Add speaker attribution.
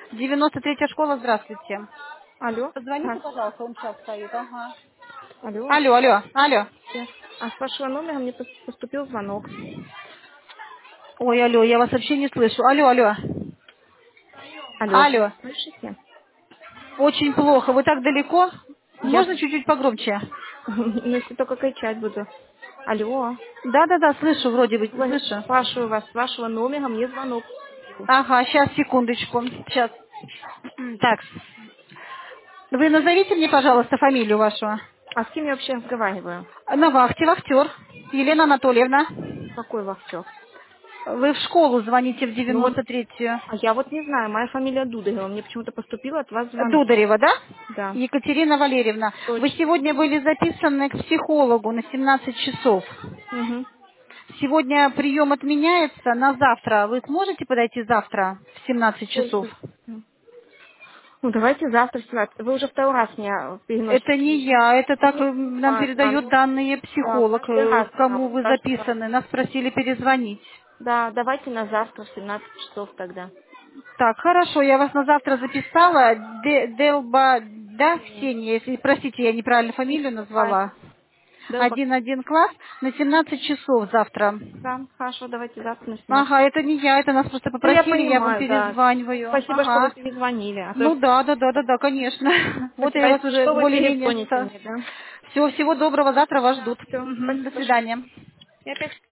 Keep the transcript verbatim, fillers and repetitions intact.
Speaker 1: девяносто третья школа, здравствуйте.
Speaker 2: Алло.
Speaker 1: Позвоните,
Speaker 2: А,
Speaker 1: пожалуйста, он сейчас стоит. Ага.
Speaker 2: алло.
Speaker 1: Алло, алло, алло.
Speaker 2: Э, А с вашего номера мне пос- поступил звонок.
Speaker 1: Ой, алло, я вас вообще не слышу. Алло, алло.
Speaker 2: Алло, вы
Speaker 1: Алло.
Speaker 2: меня слышите?
Speaker 1: Очень плохо. Вы так далеко?
Speaker 2: Я,
Speaker 1: Можно чуть-чуть погромче?
Speaker 2: если только кричать буду. Алло.
Speaker 1: Да-да-да, слышу, вроде бы,
Speaker 2: Вы-
Speaker 1: слышу.
Speaker 2: Спрашиваю вас, с вашего номера мне звонок.
Speaker 1: Ага, сейчас, секундочку. Сейчас. Так, вы назовите мне, пожалуйста, фамилию вашу.
Speaker 2: А с кем я вообще разговариваю?
Speaker 1: На вахте, вахтер. Елена Анатольевна.
Speaker 2: Какой вахтер?
Speaker 1: Вы в школу звоните в
Speaker 2: Ну вот,
Speaker 1: девяносто третью.
Speaker 2: а я вот не знаю, моя фамилия Дударева. Мне почему-то поступил от вас звонок.
Speaker 1: Дударева, да?
Speaker 2: Да,
Speaker 1: Екатерина Валерьевна. Вы
Speaker 2: точно.
Speaker 1: сегодня были записаны к психологу на семнадцать часов.
Speaker 2: Угу.
Speaker 1: Сегодня прием отменяется на завтра. Вы сможете подойти завтра в семнадцать часов?
Speaker 2: Сколько? Ну, давайте завтра в семнадцать. Вы уже второй раз меня
Speaker 1: Это
Speaker 2: переносите.
Speaker 1: не я, это так
Speaker 2: Не
Speaker 1: э, нам
Speaker 2: важно.
Speaker 1: передает
Speaker 2: Ну,
Speaker 1: данные
Speaker 2: да,
Speaker 1: психолог,
Speaker 2: каждый
Speaker 1: э,
Speaker 2: раз
Speaker 1: кому
Speaker 2: нам,
Speaker 1: вы
Speaker 2: каждый раз.
Speaker 1: записаны. Нас просили перезвонить.
Speaker 2: Да, давайте на завтра в семнадцать часов тогда.
Speaker 1: Так, хорошо, я вас на завтра записала. Де- Делба, да,
Speaker 2: Ксения.
Speaker 1: Ксения, если, простите, я неправильно фамилию
Speaker 2: Давай.
Speaker 1: назвала.
Speaker 2: Делба.
Speaker 1: Один один класс на семнадцать часов завтра.
Speaker 2: Да, хорошо, давайте завтра на семнадцать.
Speaker 1: Ага, это не я, это нас просто
Speaker 2: Ну, я
Speaker 1: попросили, я вам
Speaker 2: понимаю, да.
Speaker 1: перезваниваю.
Speaker 2: Спасибо, что вы
Speaker 1: Ага.
Speaker 2: перезвонили. А то
Speaker 1: Ну да, да, да, да, да, конечно. Вот
Speaker 2: спасибо.
Speaker 1: я
Speaker 2: А
Speaker 1: вас
Speaker 2: если
Speaker 1: уже
Speaker 2: что, вы
Speaker 1: более-менее...
Speaker 2: перезвоните мне, да?
Speaker 1: Всего, всего доброго, завтра вас
Speaker 2: Да,
Speaker 1: ждут.
Speaker 2: все.
Speaker 1: Мгм, до
Speaker 2: Спасибо большое.
Speaker 1: свидания.
Speaker 2: Я опять